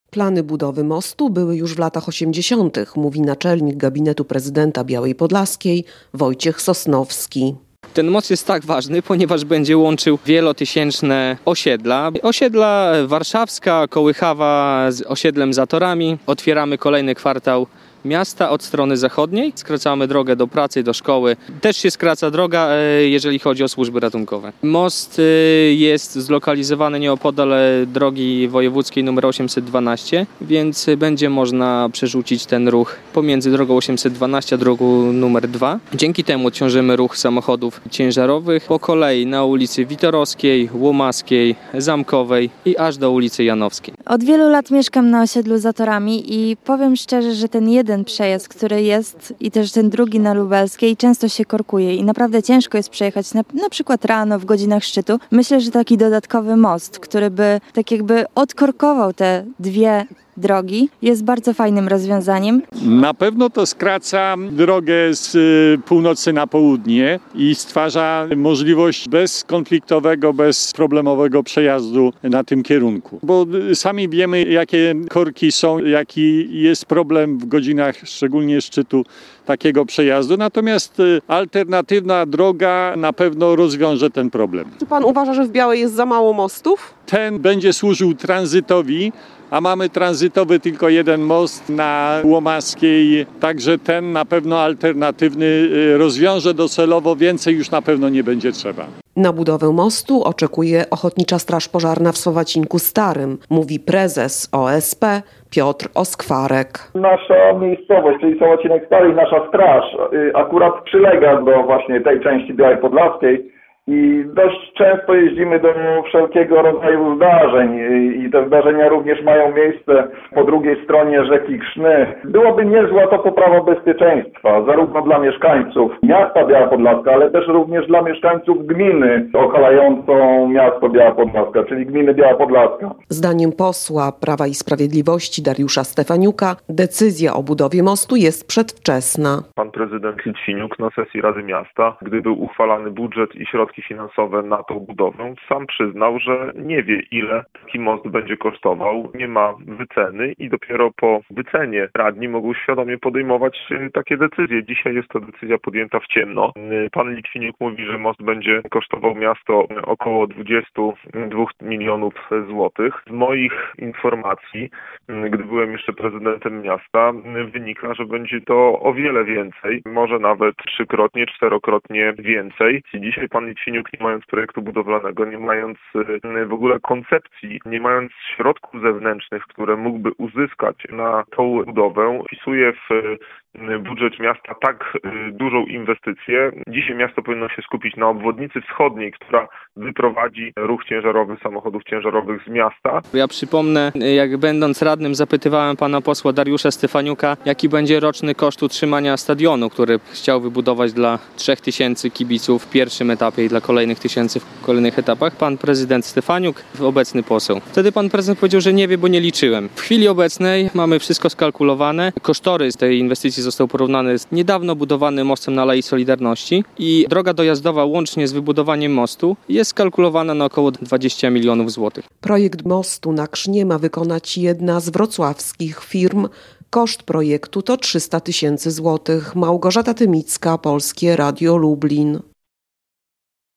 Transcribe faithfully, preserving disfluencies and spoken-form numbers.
Plany budowy mostu były już w latach osiemdziesiątych, mówi naczelnik gabinetu prezydenta Białej Podlaskiej Wojciech Sosnowski. Ten most jest tak ważny, ponieważ będzie łączył wielotysięczne osiedla. Osiedla Warszawska, Kołychawa z osiedlem Zatorami. Otwieramy kolejny kwartał miasta od strony zachodniej. Skracamy drogę do pracy, do szkoły. Też się skraca droga, jeżeli chodzi o służby ratunkowe. Most jest zlokalizowany nieopodal drogi wojewódzkiej nr osiemset dwanaście, więc będzie można przerzucić ten ruch pomiędzy drogą osiemset dwanaście a drogą numer dwa. Dzięki temu odciążymy ruch samochodów ciężarowych po kolei na ulicy Witorowskiej, Łomaskiej, Zamkowej i aż do ulicy Janowskiej. Od wielu lat mieszkam na osiedlu Zatorami i powiem szczerze, że ten jeden Jeden przejazd, który jest i też ten drugi na Lubelskiej często się korkuje i naprawdę ciężko jest przejechać na, na przykład rano w godzinach szczytu. Myślę, że taki dodatkowy most, który by tak jakby odkorkował te dwie drogi, jest bardzo fajnym rozwiązaniem. Na pewno to skraca drogę z północy na południe i stwarza możliwość bezkonfliktowego, bezproblemowego przejazdu na tym kierunku. Bo sami wiemy, jakie korki są, jaki jest problem w godzinach szczególnie szczytu takiego przejazdu. Natomiast alternatywna droga na pewno rozwiąże ten problem. Czy pan uważa, że w Białej jest za mało mostów? Ten będzie służył tranzytowi, a mamy tranzytowy tylko jeden most na Łomaskiej, także ten na pewno alternatywny rozwiąże docelowo, więcej już na pewno nie będzie trzeba. Na budowę mostu oczekuje Ochotnicza Straż Pożarna w Słowacinku Starym, mówi prezes O S P Piotr Oskwarek. Nasza miejscowość, czyli Słowacinek Stary, nasza straż akurat przylega do właśnie tej części Białej Podlaskiej. I dość często jeździmy do wszelkiego rodzaju zdarzeń i te zdarzenia również mają miejsce po drugiej stronie rzeki Krzny. Byłoby niezła to poprawa bezpieczeństwa, zarówno dla mieszkańców miasta Biała Podlaska, ale też również dla mieszkańców gminy okalającą miasto Biała Podlaska, czyli gminy Biała Podlaska. Zdaniem posła Prawa i Sprawiedliwości Dariusza Stefaniuka decyzja o budowie mostu jest przedwczesna. Pan prezydent Litwiniuk na sesji Rady Miasta, gdy był uchwalany budżet i środki finansowe na tą budowę, sam przyznał, że nie wie, ile taki most będzie kosztował, nie ma wyceny i dopiero po wycenie radni mogą świadomie podejmować takie decyzje. Dzisiaj jest to decyzja podjęta w ciemno. Pan Litwiniuk mówi, że most będzie kosztował miasto około dwadzieścia dwa milionów złotych. Z moich informacji, gdy byłem jeszcze prezydentem miasta, wynika, że będzie to o wiele więcej, może nawet trzykrotnie, czterokrotnie więcej. Dzisiaj pan Litwiniuk, nie mając projektu budowlanego, nie mając w ogóle koncepcji, nie mając środków zewnętrznych, które mógłby uzyskać na tą budowę, wpisuje w budżet miasta tak dużą inwestycję. Dzisiaj miasto powinno się skupić na obwodnicy wschodniej, która wyprowadzi ruch ciężarowy samochodów ciężarowych z miasta. Ja przypomnę, jak będąc radnym zapytywałem pana posła Dariusza Stefaniuka, jaki będzie roczny koszt utrzymania stadionu, który chciał wybudować dla trzech tysięcy kibiców w pierwszym etapie i dla kolejnych tysięcy w kolejnych etapach. Pan prezydent Stefaniuk, obecny poseł. Wtedy pan prezydent powiedział, że nie wie, bo nie liczyłem. W chwili obecnej mamy wszystko skalkulowane. Kosztorys tej inwestycji został porównany z niedawno budowanym mostem na Alei Solidarności i droga dojazdowa łącznie z wybudowaniem mostu jest skalkulowana na około dwadzieścia milionów złotych. Projekt mostu na Krznie ma wykonać jedna z wrocławskich firm. Koszt projektu to trzysta tysięcy złotych. Małgorzata Tymicka, Polskie Radio Lublin.